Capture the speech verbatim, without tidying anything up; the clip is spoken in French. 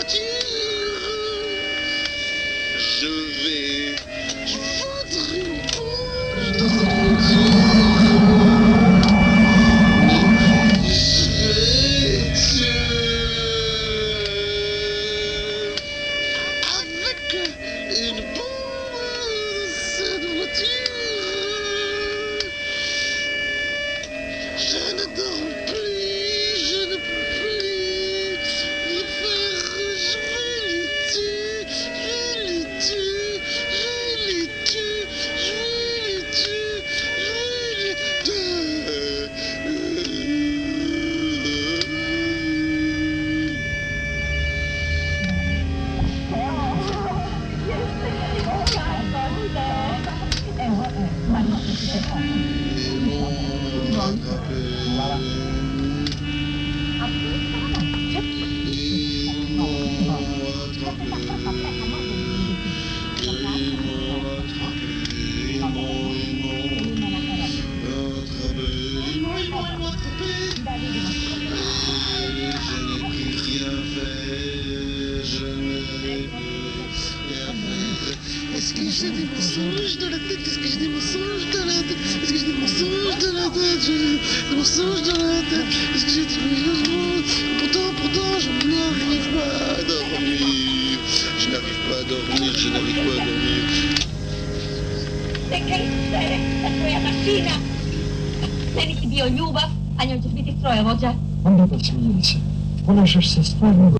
voiture. Je vais foutre une bouche dans cette voiture. Je vais tuer avec une bombe dans cette voiture. Je ne dors plus, je ne peux plus le faire. Je vais les tuer, je vais les tuer, je vais les tuer, je vais les tuer, je vais les tuer. Est-ce que j'ai des mensonges dans la tête? Est-ce que j'ai des mensonges dans la tête? Est-ce que j'ai des mensonges dans la tête? J'ai des mensonges dans la tête. Est-ce que j'ai des mensonges? Pourtant, pourtant, je n'arrive pas à dormir. Je n'arrive pas à dormir, je n'arrive pas à dormir. Se che essere, la tua macchina! Meni ti bio ljubav, a njoj ćeš biti strojovođa. Onda da smije se. Ponašaš se stvarno